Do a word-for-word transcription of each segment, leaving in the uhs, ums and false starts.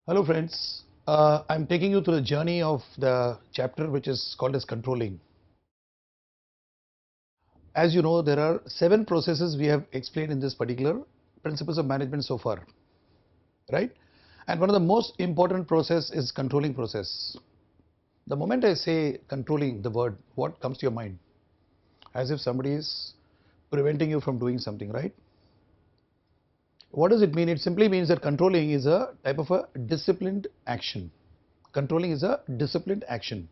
Hello friends, uh, I am taking you through the journey of the chapter which is called as controlling. As you know, there are seven processes we have explained in this particular principles of management so far, right? And one of the most important process is controlling process. The moment I say controlling the word, what comes to your mind? As if somebody is preventing you from doing something, right? What does it mean? It simply means that controlling is a type of a disciplined action. Controlling is a disciplined action.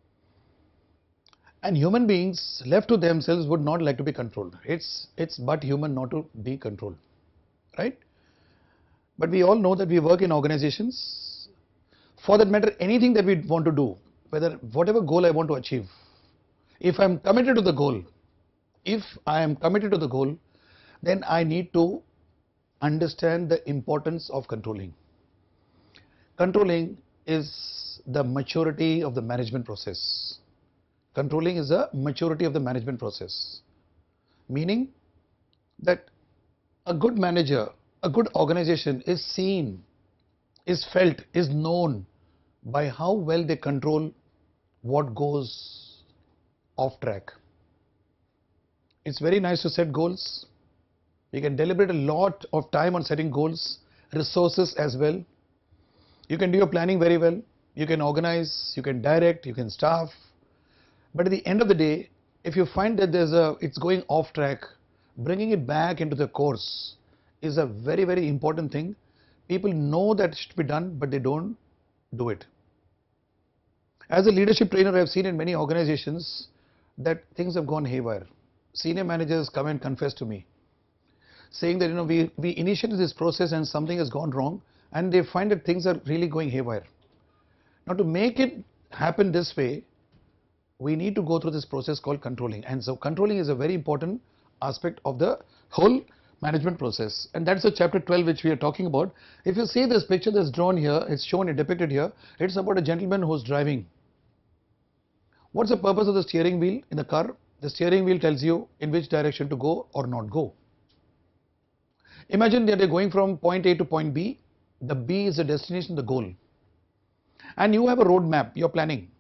And human beings left to themselves would not like to be controlled. It's it's but human not to be controlled, right? But we all know that we work in organizations. For that matter, anything that we want to do, whether whatever goal I want to achieve, if I'm committed to the goal, if I am committed to the goal, then I need to understand the importance of controlling. Controlling is the maturity of the management process. Controlling is a maturity of the management process, meaning that a good manager, a good organization is seen, is felt, is known by how well they control what goes off track. It's very nice to set goals. You can deliberate a lot of time on setting goals, resources as well. You can do your planning very well. You can organize, you can direct, you can staff. But at the end of the day, if you find that there's a, it's going off track, bringing it back into the course is a very, very important thing. People know that it should be done, but they don't do it. As a leadership trainer, I've seen in many organizations that things have gone haywire. Senior managers come and confess to me, saying that, you know, we, we initiated this process and something has gone wrong, and they find that things are really going haywire. Now, to make it happen this way, we need to go through this process called controlling. And so controlling is a very important aspect of the whole management process. And that's the chapter twelve which we are talking about. If you see this picture that's drawn here, it's shown and depicted here. It's about a gentleman who's driving. What's the purpose of the steering wheel in the car? The steering wheel tells you in which direction to go or not go. Imagine that you're going from point A to point B. The B is the destination, the goal. And you have a road map, you're planning.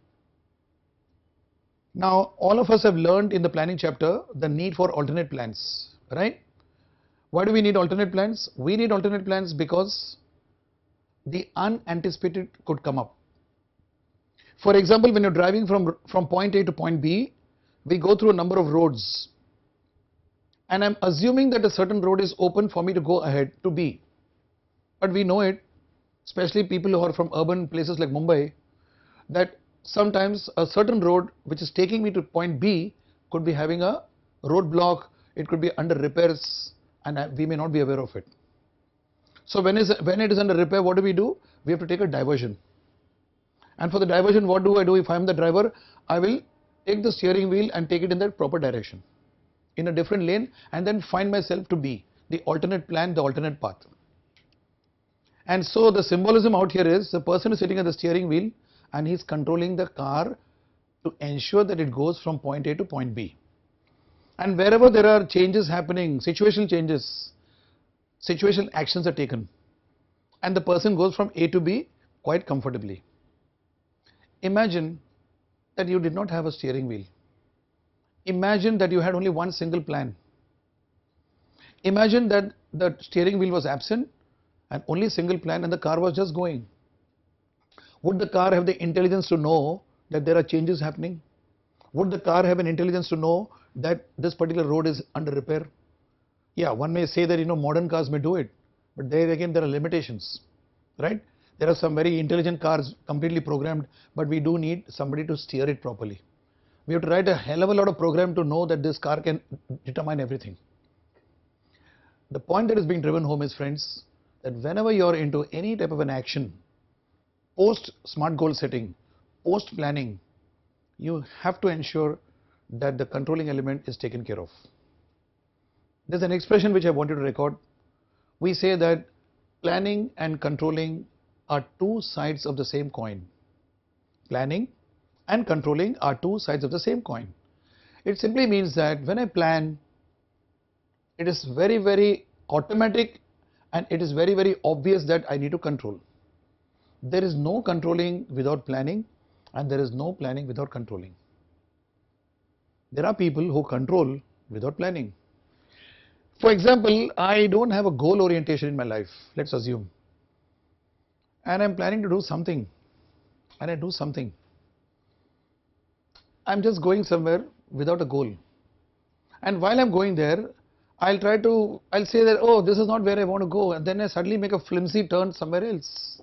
Now, all of us have learned in the planning chapter the need for alternate plans, right? Why do we need alternate plans? We need alternate plans because the unanticipated could come up. For example, when you're driving from, from point A to point B, we go through a number of roads. And I'm assuming that a certain road is open for me to go ahead to B. But we know it, especially people who are from urban places like Mumbai, that sometimes a certain road which is taking me to point B could be having a roadblock, it could be under repairs, and we may not be aware of it. So when, is, when it is under repair, what do we do? We have to take a diversion. And for the diversion, what do I do? If I am the driver, I will take the steering wheel and take it in that proper direction, in a different lane, and then find myself to B, the alternate plan, the alternate path. And so the symbolism out here is the person is sitting at the steering wheel and he's controlling the car to ensure that it goes from point A to point B. And wherever there are changes happening, situational changes, situational actions are taken, and the person goes from A to B quite comfortably. Imagine that you did not have a steering wheel. Imagine that you had only one single plan. Imagine that the steering wheel was absent and only single plan and the car was just going. Would the car have the intelligence to know that there are changes happening? Would the car have an intelligence to know that this particular road is under repair? Yeah, one may say that, you know, modern cars may do it, but there again there are limitations, right? There are some very intelligent cars completely programmed, but we do need somebody to steer it properly. We have to write a hell of a lot of program to know that this car can determine everything. The point that is being driven home is, friends, that whenever you are into any type of an action, post smart goal setting, post planning, you have to ensure that the controlling element is taken care of. There's an expression which I wanted to record. We say that planning and controlling are two sides of the same coin. Planning and controlling are two sides of the same coin. It simply means that when I plan, it is very, very automatic and it is very, very obvious that I need to control. There is no controlling without planning, and there is no planning without controlling. There are people who control without planning. For example, I don't have a goal orientation in my life, let's assume, and I'm planning to do something, and I do something. I'm just going somewhere without a goal, and while I'm going there, I'll try to, I'll say that, oh, this is not where I want to go, and then I suddenly make a flimsy turn somewhere else.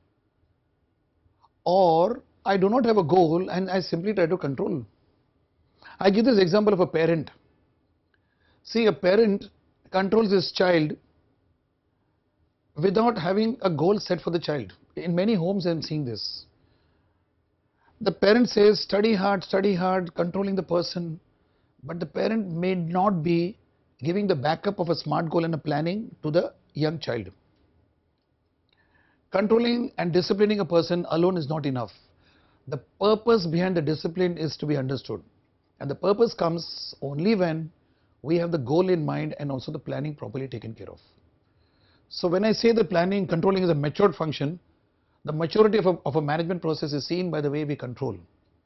Or I do not have a goal and I simply try to control. I give this example of a parent. See, a parent controls his child without having a goal set for the child. In many homes I am seeing this. The parent says study hard, study hard, controlling the person, but the parent may not be giving the backup of a SMART goal and a planning to the young child. Controlling and disciplining a person alone is not enough. The purpose behind the discipline is to be understood, and the purpose comes only when we have the goal in mind and also the planning properly taken care of. So when I say the planning, controlling is a matured function, the maturity of a, of a management process is seen by the way we control.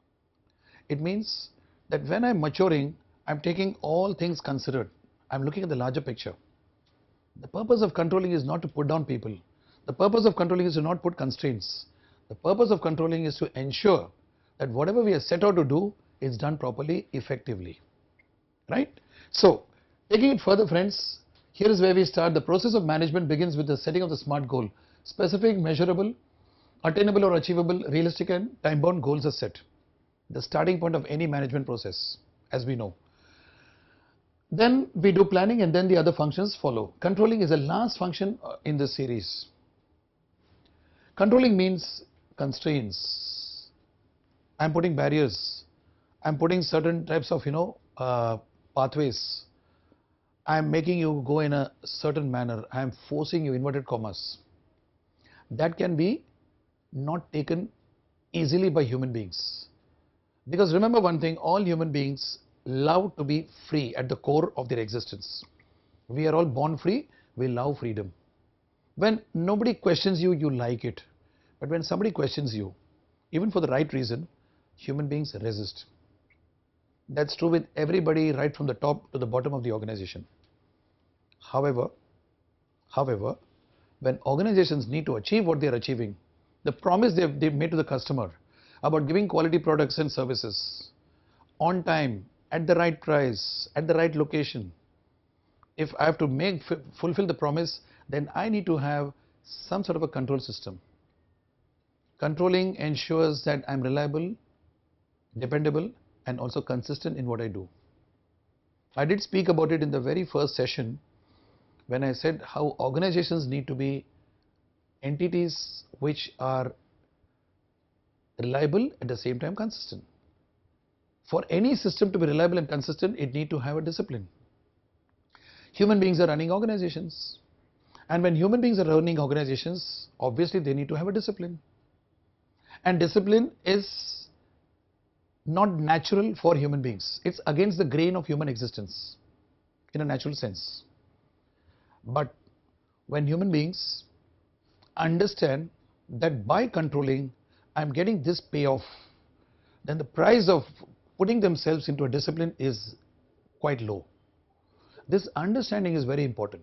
It means that when I'm maturing, I'm taking all things considered. I'm looking at the larger picture. The purpose of controlling is not to put down people. The purpose of controlling is to not put constraints. The purpose of controlling is to ensure that whatever we are set out to do is done properly, effectively. Right? So, taking it further, friends, here is where we start. The process of management begins with the setting of the SMART goal. Specific, measurable, attainable or achievable, realistic and time-bound goals are set. The starting point of any management process, as we know. Then we do planning and then the other functions follow. Controlling is the last function in this series. Controlling means constraints. I'm putting barriers. I'm putting certain types of, you know, uh, pathways. I'm making you go in a certain manner. I'm forcing you, inverted commas. That can be not taken easily by human beings. Because remember one thing, all human beings love to be free at the core of their existence. We are all born free, we love freedom. When nobody questions you, you like it. But when somebody questions you, even for the right reason, human beings resist. That's true with everybody right from the top to the bottom of the organization. However, however, when organizations need to achieve what they are achieving, the promise they've, they've made to the customer about giving quality products and services on time, at the right price, at the right location, if I have to make fulfill the promise, then I need to have some sort of a control system. Controlling ensures that I'm reliable, dependable, and also consistent in what I do. I did speak about it in the very first session when I said how organizations need to be entities which are reliable at the same time consistent. For any system to be reliable and consistent, it needs to have a discipline. Human beings are running organizations, and when human beings are running organizations, obviously they need to have a discipline. And discipline is not natural for human beings. It's against the grain of human existence in a natural sense. But when human beings understand that by controlling I'm getting this payoff, then the price of putting themselves into a discipline is quite low. This understanding is very important.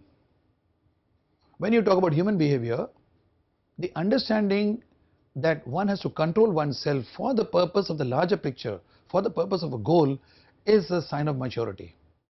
When you talk about human behavior, the understanding that one has to control oneself for the purpose of the larger picture, for the purpose of a goal, is a sign of maturity.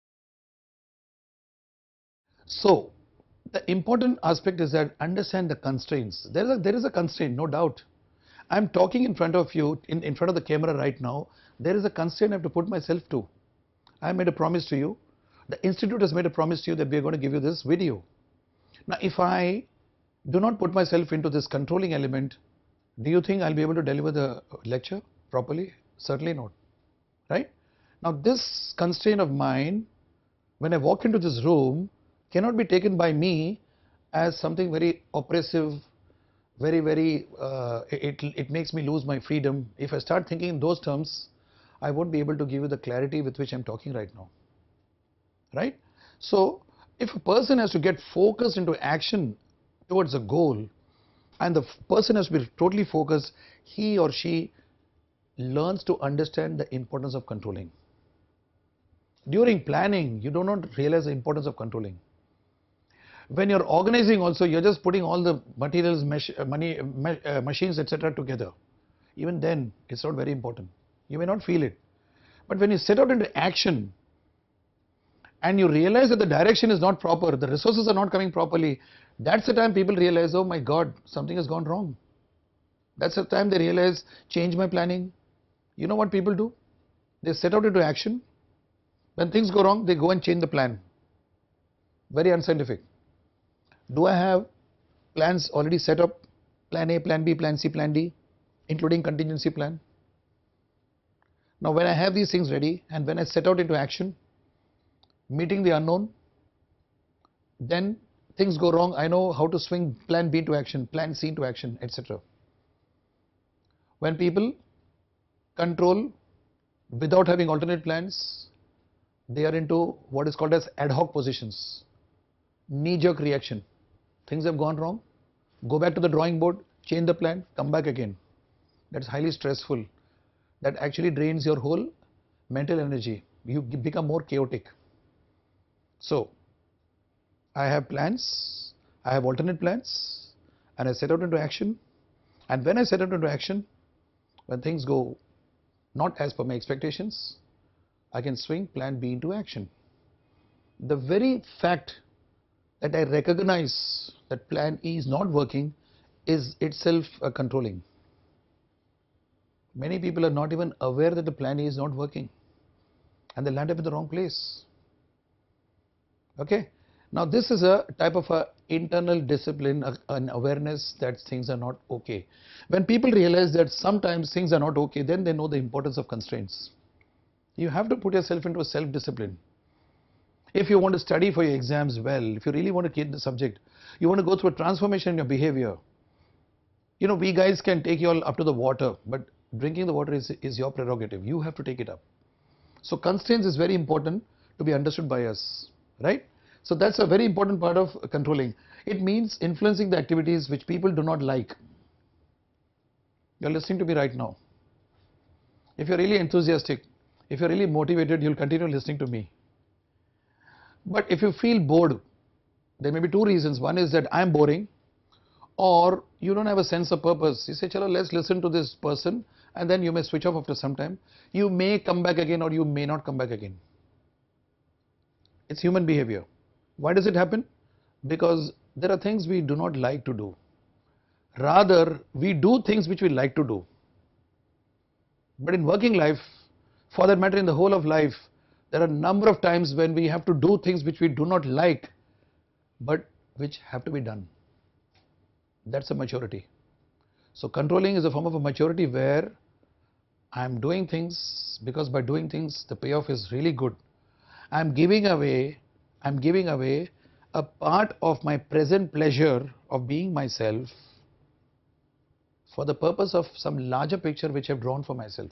So, the important aspect is that understand the constraints. There is a, there is a constraint, no doubt. I'm talking in front of you, in, in front of the camera right now. There is a constraint I have to put myself to. I made a promise to you. The institute has made a promise to you that we are going to give you this video. Now, if I do not put myself into this controlling element, do you think I'll be able to deliver the lecture properly? Certainly not, right? Now, this constraint of mine, when I walk into this room, cannot be taken by me as something very oppressive, very, very, uh, it, it makes me lose my freedom. If I start thinking in those terms, I won't be able to give you the clarity with which I'm talking right now, right? So, if a person has to get focused into action towards a goal, and the person has to be totally focused. He or she learns to understand the importance of controlling. During planning, you do not realize the importance of controlling. When you're organizing also, you're just putting all the materials, money, uh, machines, et cetera together. Even then, it's not very important. You may not feel it. But when you set out into action and you realize that the direction is not proper, the resources are not coming properly, that's the time people realize, oh my God, something has gone wrong. That's the time they realize, change my planning. You know what people do? They set out into action. When things go wrong, they go and change the plan. Very unscientific. Do I have plans already set up? Plan A, plan B, plan C, plan D, including contingency plan. Now when I have these things ready and when I set out into action, meeting the unknown, then things go wrong, I know how to swing plan B to action, plan C to action, et cetera. When people control without having alternate plans, they are into what is called as ad hoc positions, knee-jerk reaction. Things have gone wrong, go back to the drawing board, change the plan, come back again. That's highly stressful. That actually drains your whole mental energy. You become more chaotic. So, I have plans, I have alternate plans, and I set out into action. And when I set out into action, when things go not as per my expectations, I can swing plan B into action. The very fact that I recognize that plan E is not working is itself a controlling. Many people are not even aware that the plan E is not working and they land up in the wrong place. Okay. Now this is a type of a internal discipline, an awareness that things are not okay. When people realize that sometimes things are not okay, then they know the importance of constraints. You have to put yourself into a self-discipline. If you want to study for your exams well, if you really want to keep the subject, you want to go through a transformation in your behavior. You know, we guys can take you all up to the water, but drinking the water is, is your prerogative. You have to take it up. So constraints is very important to be understood by us, right? So that's a very important part of controlling. It means influencing the activities which people do not like. You're listening to me right now. If you're really enthusiastic, if you're really motivated, you'll continue listening to me. But if you feel bored, there may be two reasons. One is that I'm boring, or you don't have a sense of purpose. You say, chalo, let's listen to this person, and then you may switch off after some time. You may come back again, or you may not come back again. It's human behavior. Why does it happen? Because there are things we do not like to do. Rather, we do things which we like to do. But in working life, for that matter in the whole of life, there are a number of times when we have to do things which we do not like, but which have to be done. That's a maturity. So controlling is a form of a maturity where I am doing things because by doing things the payoff is really good. I am giving away, I am giving away a part of my present pleasure of being myself for the purpose of some larger picture which I have drawn for myself.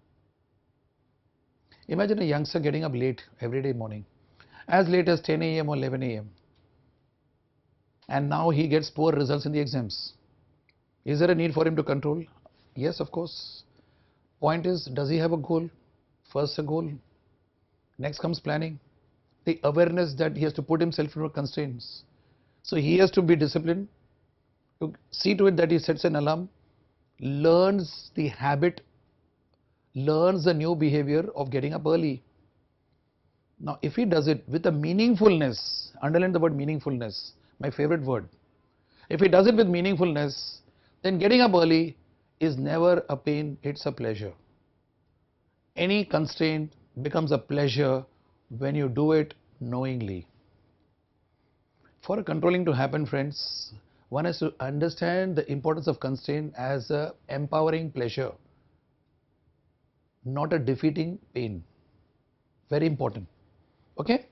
Imagine a youngster getting up late every day morning, as late as ten A M or eleven A M and now he gets poor results in the exams. Is there a need for him to control? Yes, of course. Point is, does he have a goal? First a goal, next comes planning, the awareness that he has to put himself into constraints. So he has to be disciplined, to see to it that he sets an alarm, learns the habit, learns the new behavior of getting up early. Now if he does it with a meaningfulness, underline the word meaningfulness, my favorite word. If he does it with meaningfulness, then getting up early is never a pain, it's a pleasure. Any constraint becomes a pleasure when you do it knowingly. For a controlling to happen, friends, one has to understand the importance of constraint as a empowering pleasure, not a defeating pain. Very important. Okay?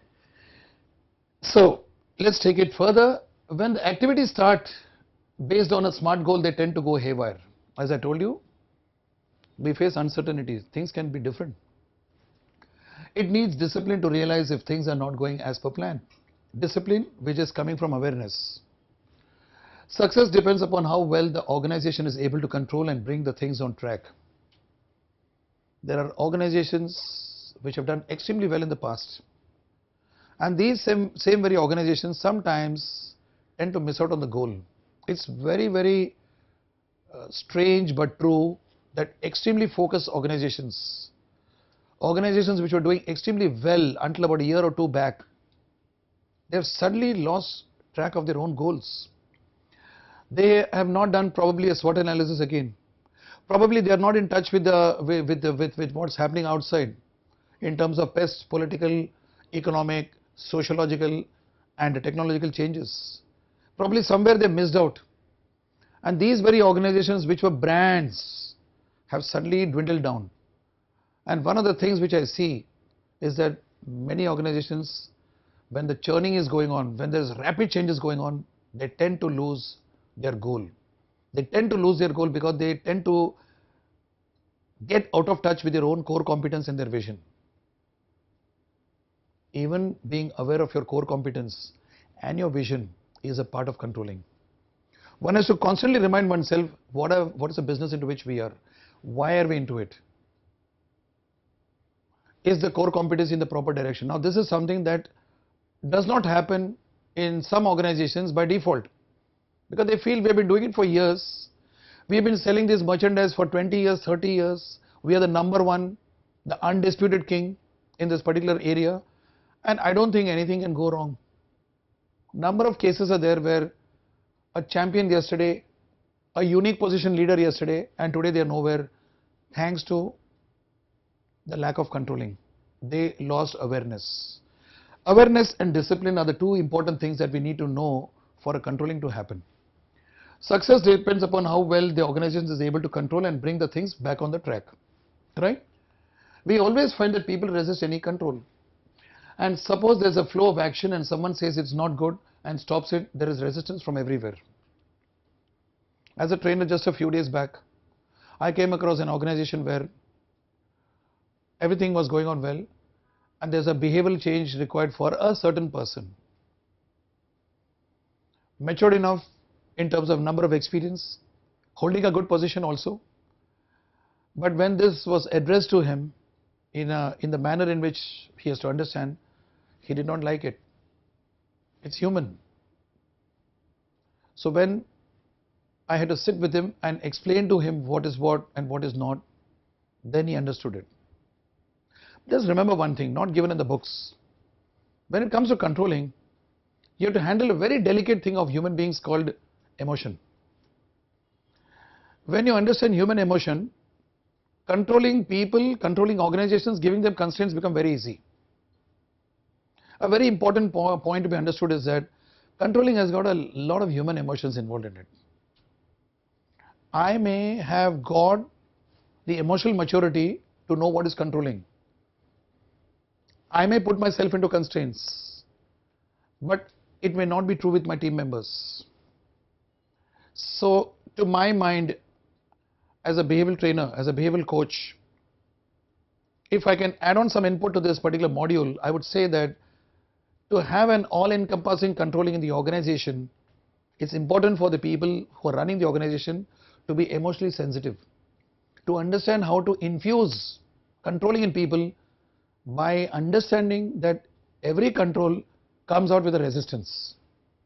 So let's take it further. When the activities start based on a SMART goal, they tend to go haywire. As I told you, we face uncertainties. Things can be different. It needs discipline to realize if things are not going as per plan. Discipline which is coming from awareness. Success depends upon how well the organization is able to control and bring the things on track. There are organizations which have done extremely well in the past, and these same, same very organizations sometimes tend to miss out on the goal. It's very, very uh, strange but true that extremely focused organizations, organizations which were doing extremely well until about a year or two back, they have suddenly lost track of their own goals. They have not done probably a SWOT analysis again. Probably they are not in touch with the with with, the, with with what's happening outside in terms of pests, political, economic, sociological, and technological changes. Probably somewhere they missed out, and these very organizations which were brands have suddenly dwindled down. And one of the things which I see is that many organizations, when the churning is going on, when there's rapid changes going on, they tend to lose their goal. They tend to lose their goal because they tend to get out of touch with their own core competence and their vision. Even being aware of your core competence and your vision is a part of controlling. One has to constantly remind oneself, what, are, what is the business into which we are? Why are we into it? Is the core competence in the proper direction? Now this is something that does not happen in some organizations by default, because they feel we have been doing it for years, we have been selling this merchandise for twenty years, thirty years, we are the number one, the undisputed king in this particular area, and I don't think anything can go wrong. Number of cases are there where a champion yesterday, a unique position leader yesterday, and today they are nowhere thanks to the lack of controlling. They lost awareness. Awareness and discipline are the two important things that we need to know for a controlling to happen. Success depends upon how well the organization is able to control and bring the things back on the track, right? We always find that people resist any control. And suppose there's a flow of action and someone says it's not good and stops it, there is resistance from everywhere. As a trainer just a few days back, I came across an organization where everything was going on well, and there's a behavioral change required for a certain person, matured enough in terms of number of experience, holding a good position also. But when this was addressed to him in a, in the manner in which he has to understand, he did not like it. It's human. So when I had to sit with him and explain to him what is what and what is not, then he understood it. Just remember one thing, not given in the books. When it comes to controlling, you have to handle a very delicate thing of human beings called emotion. When you understand human emotion, controlling people, controlling organizations, giving them constraints become very easy. A very important po point to be understood is that controlling has got a lot of human emotions involved in it. I may have got the emotional maturity to know what is controlling. I may put myself into constraints, but it may not be true with my team members. So to my mind, as a behavioral trainer, as a behavioral coach, if I can add on some input to this particular module, I would say that to have an all-encompassing controlling in the organization, it's important for the people who are running the organization to be emotionally sensitive, to understand how to infuse controlling in people by understanding that every control comes out with a resistance.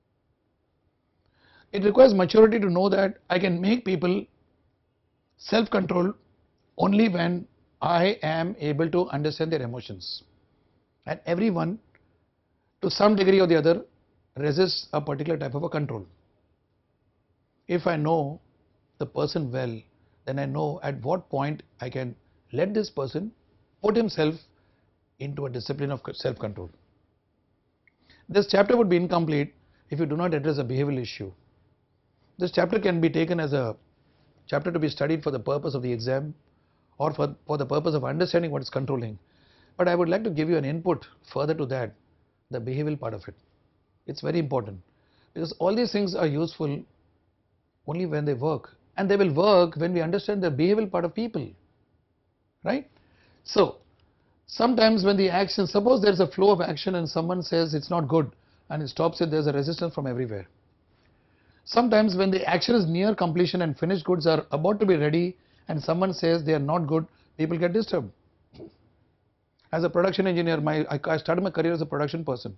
It requires maturity to know that I can make people self-controlled only when I am able to understand their emotions. And everyone, to some degree or the other, resists a particular type of a control. If I know the person well, then I know at what point I can let this person put himself into a discipline of self-control. This chapter would be incomplete if you do not address a behavioral issue. This chapter can be taken as a chapter to be studied for the purpose of the exam or for, for the purpose of understanding what is controlling. But I would like to give you an input further to that, the behavioral part of it. It's very important because all these things are useful only when they work, and they will work when we understand the behavioral part of people, right? So sometimes when the action, suppose there's a flow of action and someone says it's not good and it stops it, there's a resistance from everywhere. Sometimes when the action is near completion and finished goods are about to be ready and someone says they are not good, people get disturbed. As a production engineer, my I, I started my career as a production person.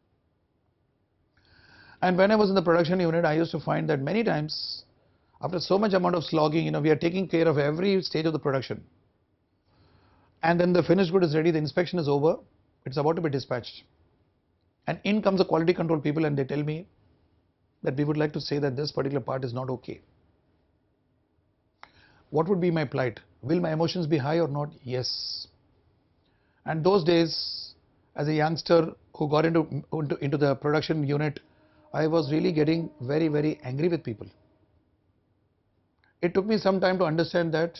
And when I was in the production unit, I used to find that many times, after so much amount of slogging, you know, we are taking care of every stage of the production. And then the finished good is ready, the inspection is over, it's about to be dispatched. And in comes the quality control people and they tell me that we would like to say that this particular part is not okay. What would be my plight? Will my emotions be high or not? Yes. And those days, as a youngster who got into, into, into the production unit, I was really getting very, very angry with people. It took me some time to understand that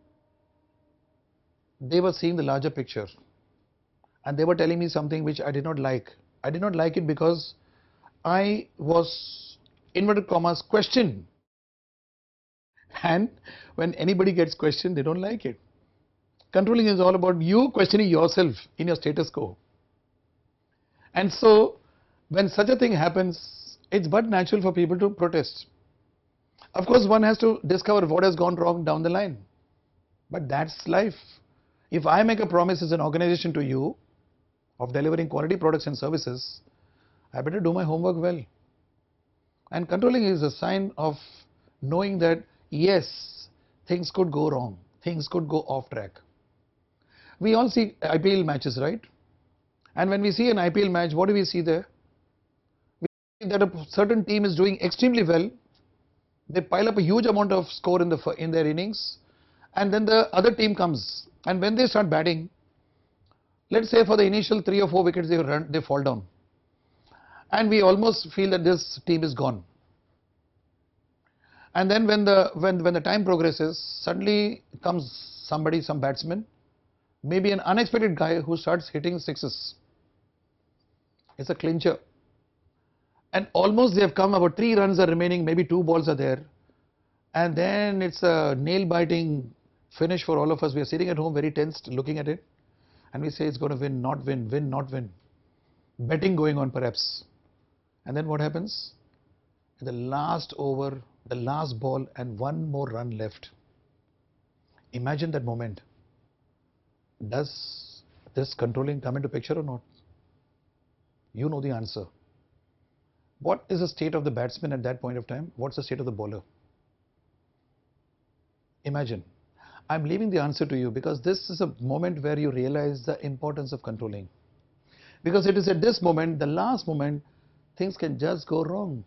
they were seeing the larger picture and they were telling me something which I did not like. I did not like it because I was, inverted commas, questioned. And when anybody gets questioned, they don't like it. Controlling is all about you questioning yourself in your status quo. And so, when such a thing happens, it's but natural for people to protest. Of course, one has to discover what has gone wrong down the line. But that's life. If I make a promise as an organization to you of delivering quality products and services, I better do my homework well. And controlling is a sign of knowing that yes, things could go wrong, things could go off track. We all see I P L matches, right? And when we see an I P L match, what do we see there? We see that a certain team is doing extremely well. They pile up a huge amount of score in the in their innings, and then the other team comes, and when they start batting, let's say for the initial three or four wickets they run, they fall down, and we almost feel that this team is gone. And then when the when when the time progresses, suddenly comes somebody, some batsman, maybe an unexpected guy who starts hitting sixes. It's a clincher. And almost they have come, about three runs are remaining, maybe two balls are there. And then it's a nail-biting finish for all of us. We are sitting at home very tensed looking at it. And we say it's going to win, not win, win, not win. Betting going on perhaps. And then what happens? In the last over, the last ball and one more run left. Imagine that moment. Does this controlling come into picture or not? You know the answer. What is the state of the batsman at that point of time? What's the state of the bowler? Imagine. I'm leaving the answer to you because this is a moment where you realize the importance of controlling. Because it is at this moment, the last moment, things can just go wrong.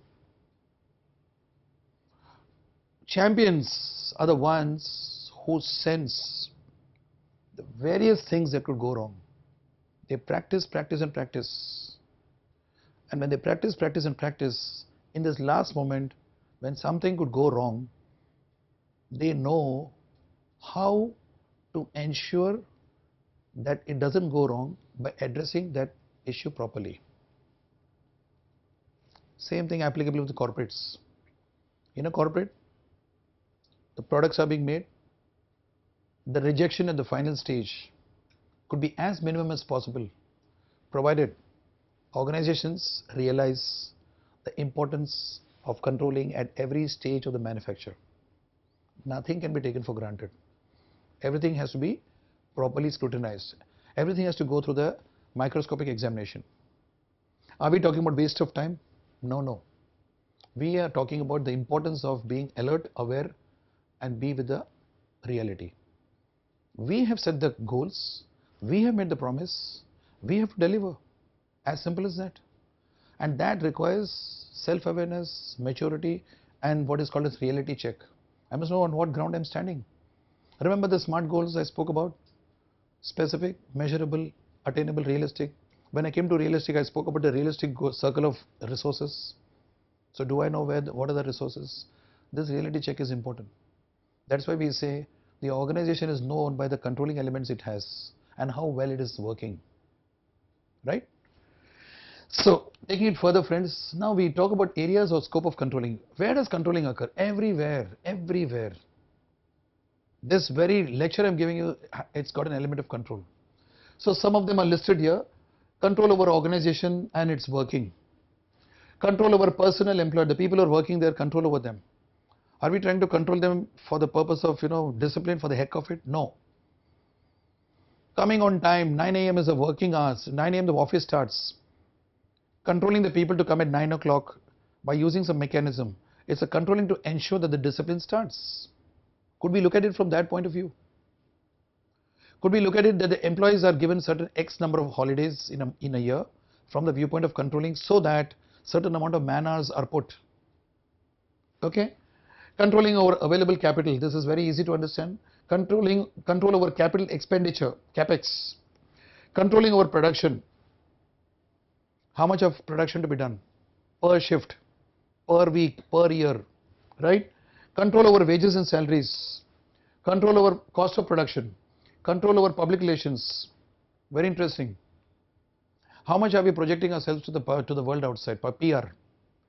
Champions are the ones who sense the various things that could go wrong. They practice, practice and practice. And when they practice, practice and practice, in this last moment, when something could go wrong, they know how to ensure that it doesn't go wrong by addressing that issue properly. Same thing applicable with the corporates. In a corporate, the products are being made, the rejection at the final stage could be as minimum as possible, provided organizations realize the importance of controlling at every stage of the manufacture. Nothing can be taken for granted. Everything has to be properly scrutinized. Everything has to go through the microscopic examination. Are we talking about waste of time? No, no. We are talking about the importance of being alert, aware, and be with the reality. We have set the goals, we have made the promise, we have to deliver. As simple as that. And that requires self-awareness, maturity, and what is called as reality check. I must know on what ground I'm standing. Remember the SMART goals I spoke about? Specific, measurable, attainable, realistic. When I came to realistic, I spoke about the realistic circle of resources. So do I know where the, what are the resources? This reality check is important. That's why we say the organization is known by the controlling elements it has and how well it is working. Right? So, taking it further, friends, now we talk about areas or scope of controlling. Where does controlling occur? Everywhere, everywhere. This very lecture I'm giving you, it's got an element of control. So, some of them are listed here. Control over organization and its working. Control over personnel employed, the people who are working there, control over them. Are we trying to control them for the purpose of, you know, discipline, for the heck of it? No. Coming on time, nine A M is the working hours, nine A M the office starts. Controlling the people to come at nine o'clock by using some mechanism. It's a controlling to ensure that the discipline starts. Could we look at it from that point of view? Could we look at it that the employees are given certain X number of holidays in a, in a year from the viewpoint of controlling, so that certain amount of man hours are put? Okay. Controlling over available capital, this is very easy to understand. Controlling control over capital expenditure, capex. Controlling over production, how much of production to be done per shift, per week, per year, right? Control over wages and salaries, control over cost of production, control over public relations. Very interesting. How much are we projecting ourselves to the to the world outside, per P R?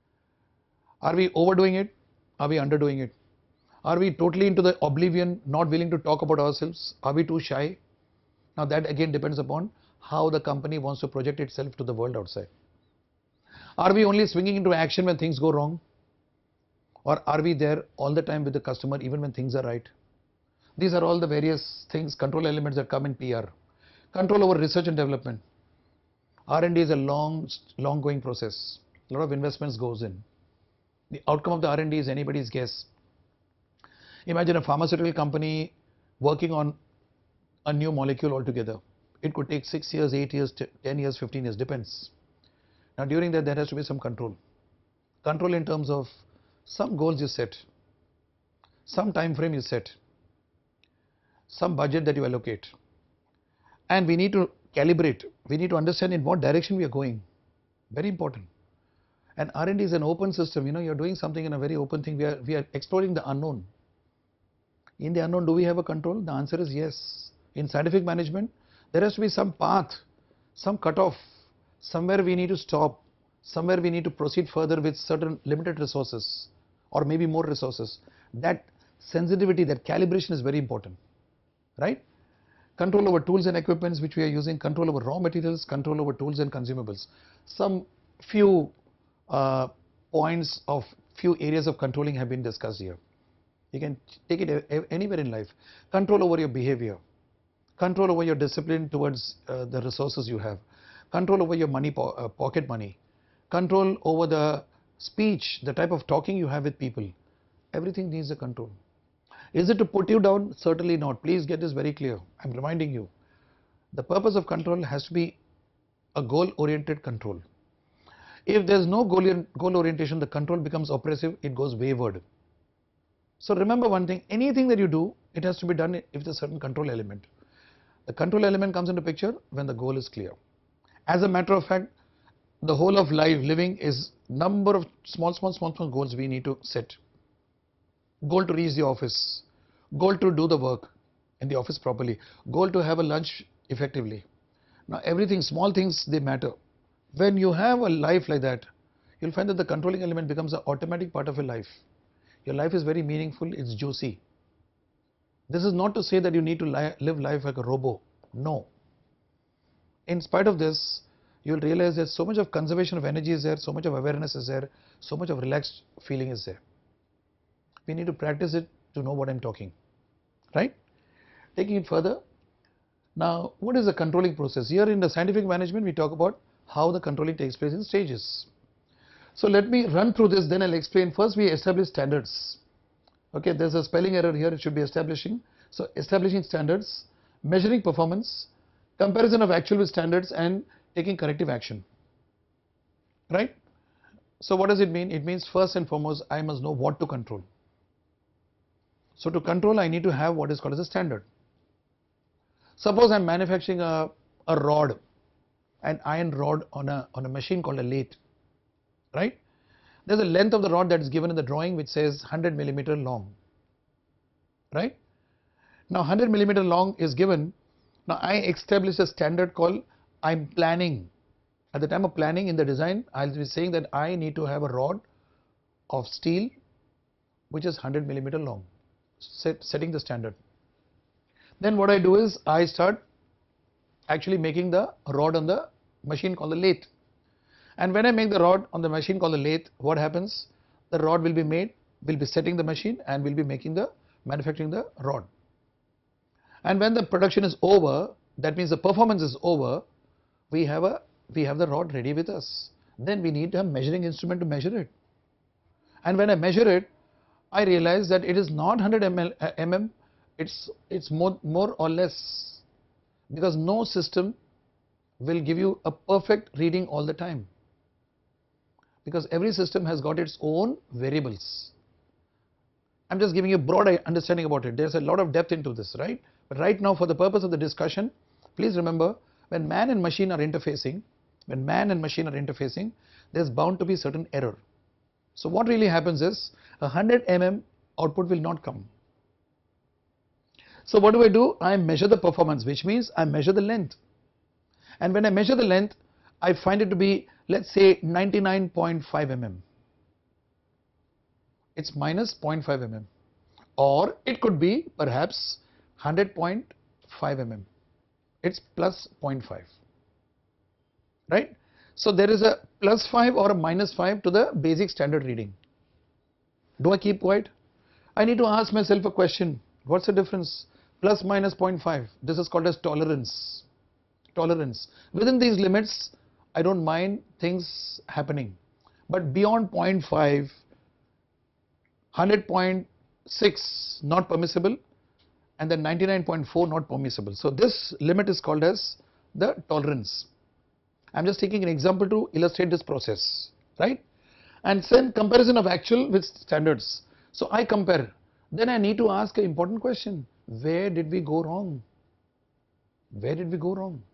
Are we overdoing it? Are we underdoing it? Are we totally into the oblivion, not willing to talk about ourselves? Are we too shy? Now that again depends upon how the company wants to project itself to the world outside. Are we only swinging into action when things go wrong? Or are we there all the time with the customer even when things are right? These are all the various things, control elements that come in P R. Control over research and development. R and D is a long, long going process. A lot of investments goes in. The outcome of the R and D is anybody's guess. Imagine a pharmaceutical company working on a new molecule altogether. It could take six years, eight years, ten years, fifteen years, depends. Now during that there has to be some control. Control in terms of some goals you set, some time frame you set, some budget that you allocate, and we need to calibrate. We need to understand in what direction we are going. Very important. And R and D is an open system. You know, you're doing something in a very open thing. We are, we are exploring the unknown. In the unknown, do we have a control? The answer is yes. In scientific management, there has to be some path, some cutoff. Somewhere we need to stop. Somewhere we need to proceed further with certain limited resources, or maybe more resources. That sensitivity, that calibration is very important, right? Control over tools and equipments which we are using, control over raw materials, control over tools and consumables. Some few uh, points of few areas of controlling have been discussed here. You can take it anywhere in life. Control over your behavior, control over your discipline towards uh, the resources you have, control over your money, po uh, pocket money, control over the speech, the type of talking you have with people. Everything needs a control. Is it to put you down? Certainly not. Please get this very clear. I'm reminding you. The purpose of control has to be a goal-oriented control. If there's no goal, goal orientation, the control becomes oppressive, it goes wayward. So remember one thing, anything that you do, it has to be done if there's a certain control element. The control element comes into picture when the goal is clear. As a matter of fact, the whole of life living is number of small, small, small, small goals we need to set. Goal to reach the office, goal to do the work in the office properly, goal to have a lunch effectively. Now everything, small things, they matter. When you have a life like that, you'll find that the controlling element becomes an automatic part of your life. Your life is very meaningful, it's juicy. This is not to say that you need to li live life like a robo. No. In spite of this, you will realize that so much of conservation of energy is there, so much of awareness is there, so much of relaxed feeling is there. We need to practice it to know what I'm talking, right? Taking it further, now what is the controlling process? Here in the scientific management, we talk about how the controlling takes place in stages. So let me run through this, then I'll explain. First, we establish standards. Okay, there's a spelling error here, it should be establishing. So establishing standards, measuring performance, comparison of actual with standards, and taking corrective action, right? So what does it mean? It means first and foremost, I must know what to control. So to control, I need to have what is called as a standard. Suppose I'm manufacturing a, a rod, an iron rod on a, on a machine called a lathe, right? There's a length of the rod that is given in the drawing which says one hundred millimeter long, right? Now one hundred millimeter long is given. Now I establish a standard called I'm planning. At the time of planning in the design, I'll be saying that I need to have a rod of steel which is one hundred millimeter long, set, setting the standard. Then what I do is I start actually making the rod on the machine called the lathe. And when I make the rod on the machine called the lathe, what happens? The rod will be made, will be setting the machine and will be making the, manufacturing the rod. And when the production is over, that means the performance is over, we have a, we have the rod ready with us. Then we need a measuring instrument to measure it. And when I measure it, I realize that it is not one hundred millimeters, it's, it's more, more or less, because no system will give you a perfect reading all the time, because every system has got its own variables. I'm just giving you a broad understanding about it. There's a lot of depth into this, right? But right now, for the purpose of the discussion, please remember, when man and machine are interfacing, when man and machine are interfacing, there's bound to be certain error. So what really happens is, a one hundred millimeter output will not come. So what do I do? I measure the performance, which means I measure the length. And when I measure the length, I find it to be, let's say, ninety-nine point five millimeters. It's minus zero point five millimeters, or it could be perhaps one hundred point five millimeters. It's plus zero point five, right? So there is a plus five or a minus five to the basic standard reading. Do I keep quiet? I need to ask myself a question. What's the difference? Plus minus zero point five. This is called as tolerance. Tolerance. Within these limits, I don't mind things happening. But beyond zero point five, one hundred point six not permissible, and then ninety-nine point four not permissible. So this limit is called as the tolerance. I'm just taking an example to illustrate this process, right? And then comparison of actual with standards. So I compare. Then I need to ask an important question. Where did we go wrong? Where did we go wrong? one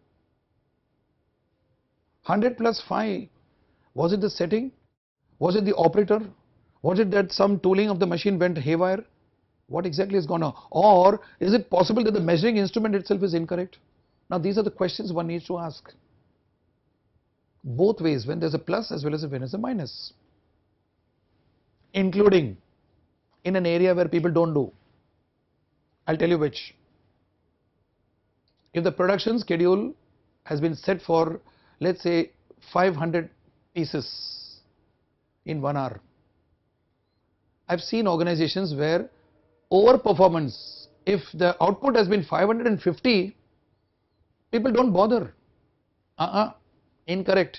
hundred plus five, was it the setting? Was it the operator? Was it that some tooling of the machine went haywire? What exactly has gone on? Or is it possible that the measuring instrument itself is incorrect? Now these are the questions one needs to ask. Both ways, when there's a plus as well as when there's a minus. Including in an area where people don't do. I'll tell you which. If the production schedule has been set for, let's say, five hundred pieces in one hour. I've seen organizations where overperformance, if the output has been five hundred fifty, people don't bother. Uh-uh, incorrect.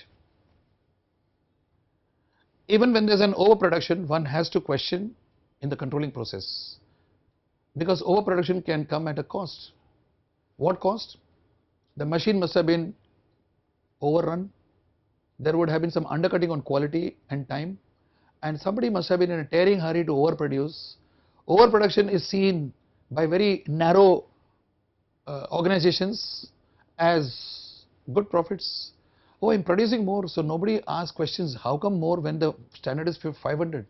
Even when there's an overproduction, one has to question in the controlling process, because overproduction can come at a cost. What cost? The machine must have been overrun, there would have been some undercutting on quality and time, and somebody must have been in a tearing hurry to overproduce. Overproduction is seen by very narrow uh, organizations as good profits. Oh, I'm producing more, so nobody asks questions, how come more when the standard is five hundred?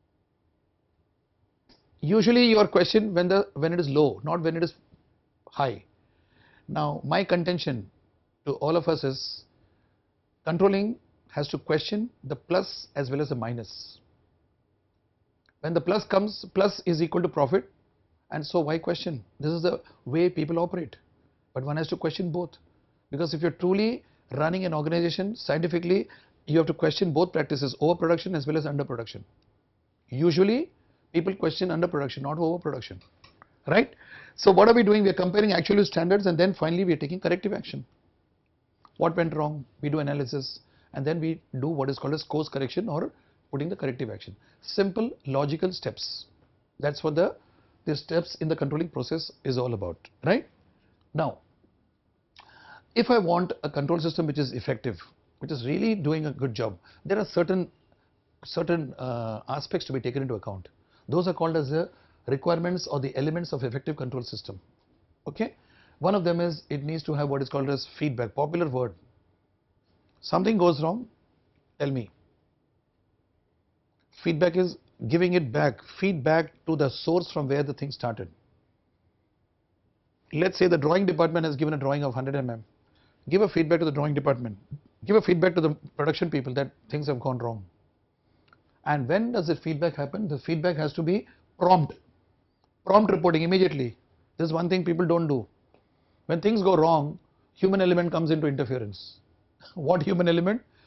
Usually you are questioned when the when it is low, not when it is high. Now my contention to all of us is, controlling has to question the plus as well as the minus. When the plus comes, plus is equal to profit, and so why question? This is the way people operate. But one has to question both, because if you're truly running an organization scientifically, you have to question both practices, overproduction as well as underproduction. Usually people question underproduction, not overproduction, right? So what are we doing? We are comparing actual with standards, and then finally we are taking corrective action. What went wrong? We do analysis, and then we do what is called as course correction or putting the corrective action. Simple logical steps. That's what the, the steps in the controlling process is all about, right? Now, if I want a control system which is effective, which is really doing a good job, there are certain certain uh, aspects to be taken into account. Those are called as the requirements or the elements of effective control system. Okay, one of them is it needs to have what is called as feedback. Popular word. Something goes wrong, tell me. Feedback is giving it back, feedback to the source from where the thing started. Let's say the drawing department has given a drawing of one hundred millimeters. Give a feedback to the drawing department. Give a feedback to the production people that things have gone wrong. And when does the feedback happen? The feedback has to be prompt. Prompt reporting immediately. This is one thing people don't do. When things go wrong, human element comes into interference. What human element?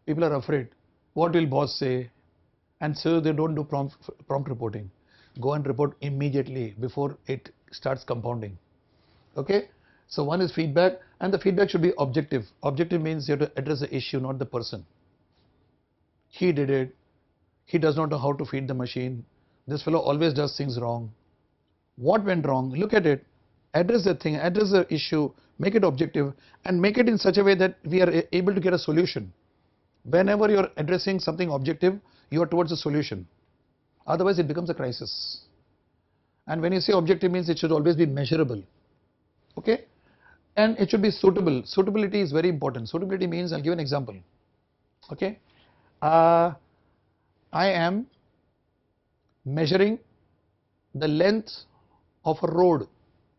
People are afraid. What will boss say? And so they don't do prompt, prompt reporting. Go and report immediately before it starts compounding. Okay? So one is feedback, and the feedback should be objective. Objective means you have to address the issue, not the person. He did it. He does not know how to feed the machine. This fellow always does things wrong. What went wrong? Look at it. Address the thing, address the issue, make it objective, and make it in such a way that we are able to get a solution. Whenever you are addressing something objective, you are towards a solution. Otherwise, it becomes a crisis. And when you say objective means it should always be measurable. Okay? And it should be suitable. Suitability is very important. Suitability means, I'll give an example. Okay? Uh, I am measuring the length of a road.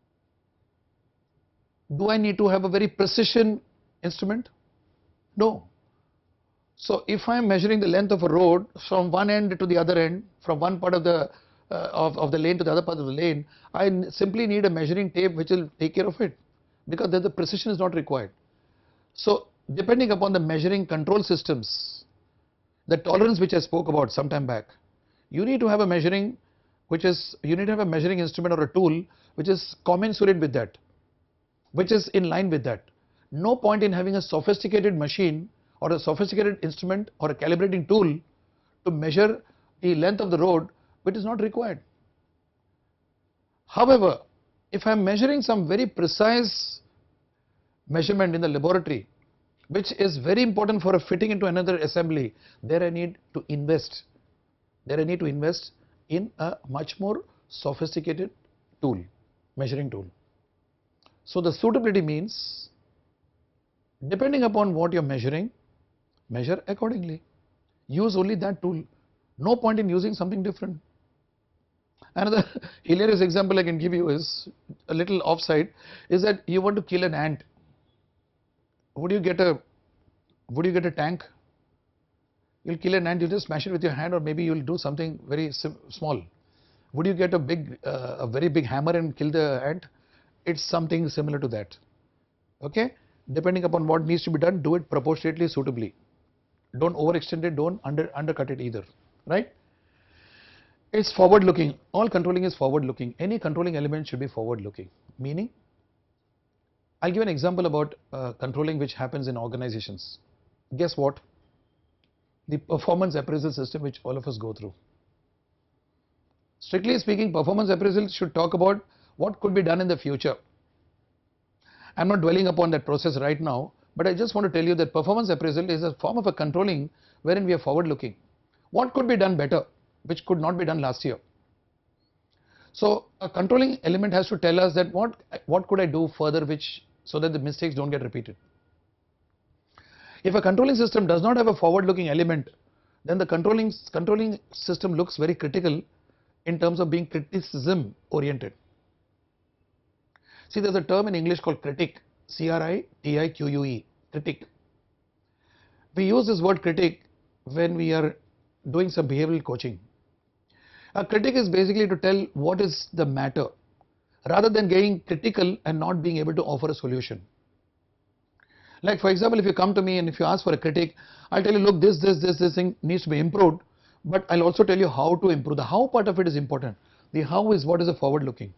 Do I need to have a very precision instrument? No. So if I am measuring the length of a road from one end to the other end, from one part of the uh, of, of the lane to the other part of the lane, I simply need a measuring tape which will take care of it, because then the precision is not required. So depending upon the measuring control systems, the tolerance which I spoke about some time back, you need to have a measuring which is, you need to have a measuring instrument or a tool which is commensurate with that, which is in line with that. No point in having a sophisticated machine or a sophisticated instrument or a calibrating tool to measure the length of the road which is not required. However, if I am measuring some very precise measurement in the laboratory, which is very important for a fitting into another assembly, there I need to invest. There I need to invest in a much more sophisticated tool, measuring tool. So the suitability means, depending upon what you are measuring, measure accordingly. Use only that tool. No point in using something different. Another hilarious example I can give you is a little offside, is that you want to kill an ant. Would you get a would you get a tank? You'll kill an ant, you just smash it with your hand, or maybe you'll do something very small. Would you get a big uh, a very big hammer and kill the ant? It's something similar to that. Okay? Depending upon what needs to be done, do it proportionately, suitably. Don't overextend it, don't under undercut it either. Right? It's forward looking. All controlling is forward looking. Any controlling element should be forward looking. Meaning, I'll give an example about uh, controlling which happens in organizations. Guess what? The performance appraisal system which all of us go through. Strictly speaking, performance appraisal should talk about what could be done in the future. I'm not dwelling upon that process right now, but I just want to tell you that performance appraisal is a form of a controlling wherein we are forward looking. What could be done better, which could not be done last year? So a controlling element has to tell us that what what could I do further, which so that the mistakes don't get repeated. If a controlling system does not have a forward looking element, then the controlling controlling system looks very critical in terms of being criticism oriented. See, there's a term in English called critic, C R I T I Q U E, critic. We use this word critic when we are doing some behavioral coaching. A critic is basically to tell what is the matter, rather than getting critical and not being able to offer a solution. Like for example, if you come to me and if you ask for a critic, I'll tell you, look, this, this, this, this thing needs to be improved, but I'll also tell you how to improve. The how part of it is important. The how is what is a forward looking.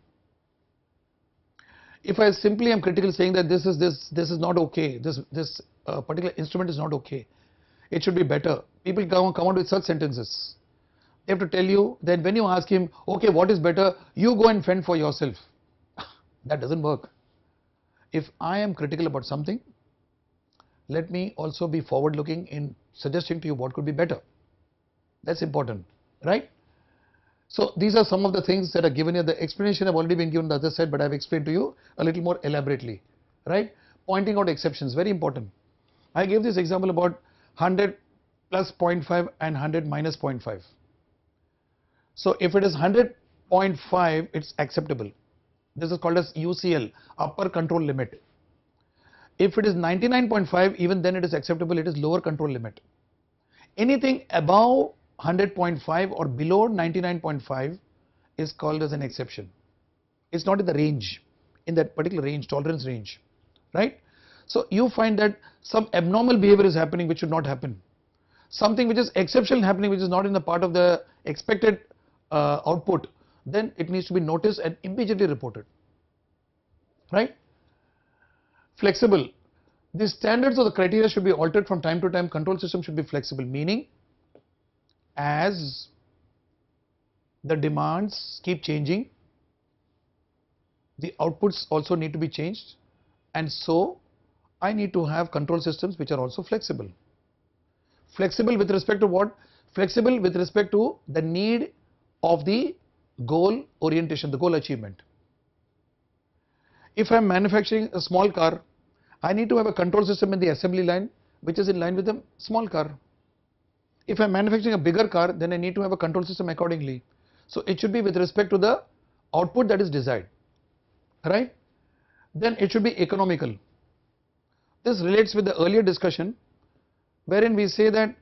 If I simply am critical saying that this is this, this is not okay, this, this uh, particular instrument is not okay, it should be better. People come, come out with such sentences. They have to tell you that when you ask him, okay, what is better, you go and fend for yourself. That doesn't work. If I am critical about something, let me also be forward looking in suggesting to you what could be better. That's important, right? So these are some of the things that are given here. The explanation have already been given on the other side, but I have explained to you a little more elaborately, right? Pointing out exceptions, very important. I gave this example about one hundred plus zero point five and one hundred minus zero point five. So if it is one hundred point five, it's acceptable. This is called as U C L, upper control limit. If it is ninety-nine point five, even then it is acceptable, it is lower control limit. Anything above one hundred point five or below ninety-nine point five is called as an exception. It's not in the range, in that particular range, tolerance range, right? So you find that some abnormal behavior is happening which should not happen. something which is exceptional happening, which is not in the part of the expected uh, output, then it needs to be noticed and immediately reported, right? Flexible. The standards or the criteria should be altered from time to time. Control system should be flexible, meaning as the demands keep changing, the outputs also need to be changed, and so I need to have control systems which are also flexible. Flexible with respect to what? Flexible with respect to the need of the goal orientation, the goal achievement. If I am manufacturing a small car, I need to have a control system in the assembly line which is in line with the small car. If I am manufacturing a bigger car, then I need to have a control system accordingly. So it should be with respect to the output that is desired, right? Then it should be economical. This relates with the earlier discussion wherein we say that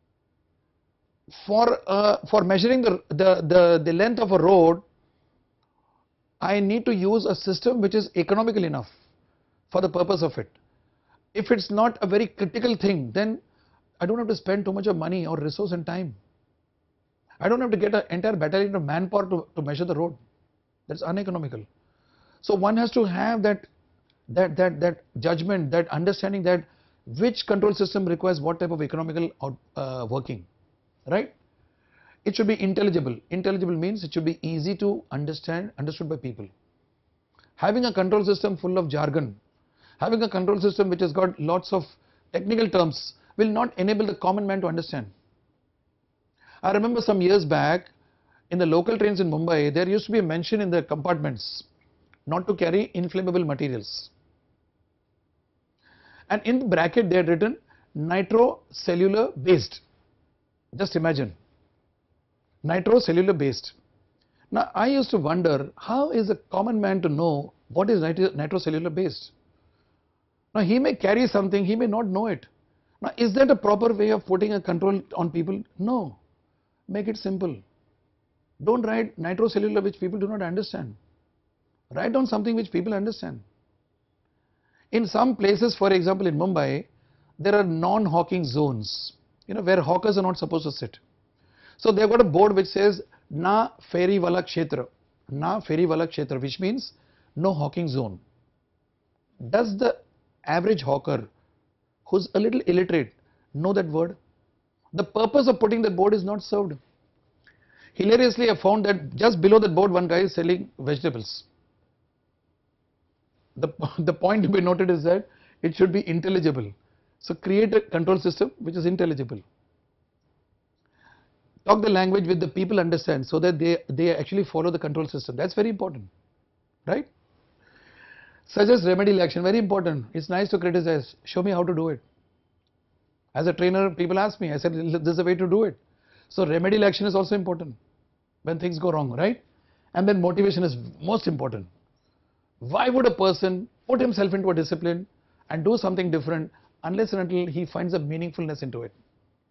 for uh, for measuring the, the, the, the length of a road, I need to use a system which is economical enough for the purpose of it. If it's not a very critical thing, then I don't have to spend too much of money or resource and time. I don't have to get an entire battalion of manpower to, to measure the road. That's uneconomical. So one has to have that, that, that, that judgment, that understanding that which control system requires what type of economical out, uh, working, right? It should be intelligible. Intelligible means it should be easy to understand, understood by people. Having a control system full of jargon, having a control system which has got lots of technical terms will not enable the common man to understand. I remember some years back in the local trains in Mumbai, there used to be a mention in the compartments not to carry inflammable materials. And in the bracket they had written nitrocellular based. Just imagine, nitrocellular based. Now I used to wonder, how is a common man to know what is nitro nitrocellular based? Now he may carry something, he may not know it. Now is that a proper way of putting a control on people? No. Make it simple. Don't write nitrocellular which people do not understand. Write down something which people understand. In some places, for example in Mumbai, there are non-hawking zones, you know, where hawkers are not supposed to sit. So they have got a board which says Na Ferry Wala Kshetra, Na Ferry Wala Kshetra, which means no hawking zone. Does the average hawker who's a little illiterate know that word? The purpose of putting that board is not served. Hilariously, I found that just below that board one guy is selling vegetables. The, the point to be noted is that it should be intelligible. So create a control system which is intelligible. Talk the language with the people understand so that they, they actually follow the control system. That's very important, right? Suggest remedial action, very important. It's nice to criticize. Show me how to do it. As a trainer, people ask me, I said, this is a way to do it. So remedial action is also important when things go wrong, right? And then motivation is most important. Why would a person put himself into a discipline and do something different unless and until he finds a meaningfulness into it?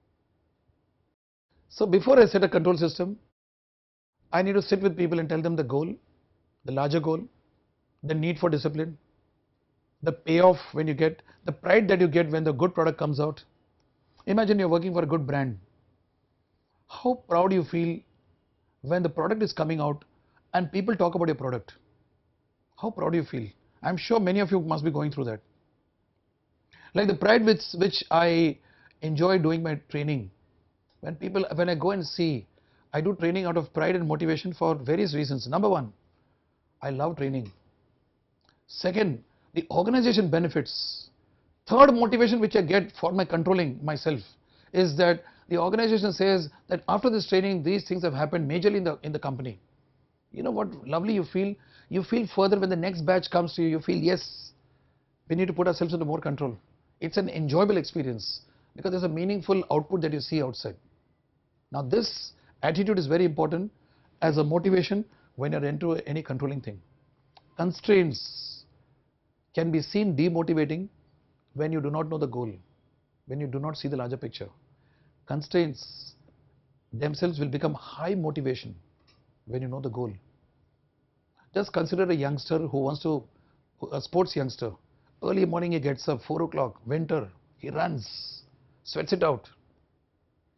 So before I set a control system, I need to sit with people and tell them the goal, the larger goal, the need for discipline, the payoff when you get, the pride that you get when the good product comes out. Imagine you're working for a good brand. How proud you feel when the product is coming out and people talk about your product. How proud you feel. I'm sure many of you must be going through that. Like the pride which, which I enjoy doing my training. When people, when I go and see, I do training out of pride and motivation for various reasons. Number one, I love training. Second, the organization benefits. Third motivation which I get for my controlling myself is that the organization says that after this training, these things have happened majorly in the, in the company. You know what lovely you feel? You feel further when the next batch comes to you, you feel, yes, we need to put ourselves into more control. It's an enjoyable experience because there's a meaningful output that you see outside. Now this attitude is very important as a motivation when you're into any controlling thing. Constraints can be seen demotivating when you do not know the goal, when you do not see the larger picture. Constraints themselves will become high motivation when you know the goal. Just consider a youngster who wants to, a sports youngster, early morning he gets up, four o'clock, winter, he runs, sweats it out.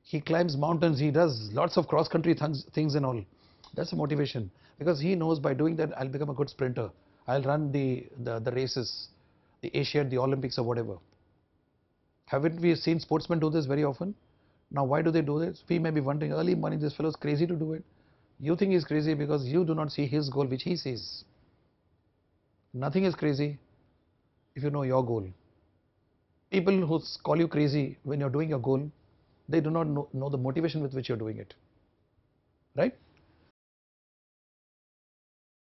he climbs mountains, he does lots of cross country things, things and all. That's a motivation, because he knows by doing that I'll become a good sprinter. I'll run the, the, the races, the Asiad, the Olympics or whatever. Haven't we seen sportsmen do this very often? Now why do they do this? We may be wondering early morning, this fellow is crazy to do it. You think he's crazy because you do not see his goal which he sees. Nothing is crazy if you know your goal. People who call you crazy when you're doing your goal, they do not know, know the motivation with which you're doing it. Right?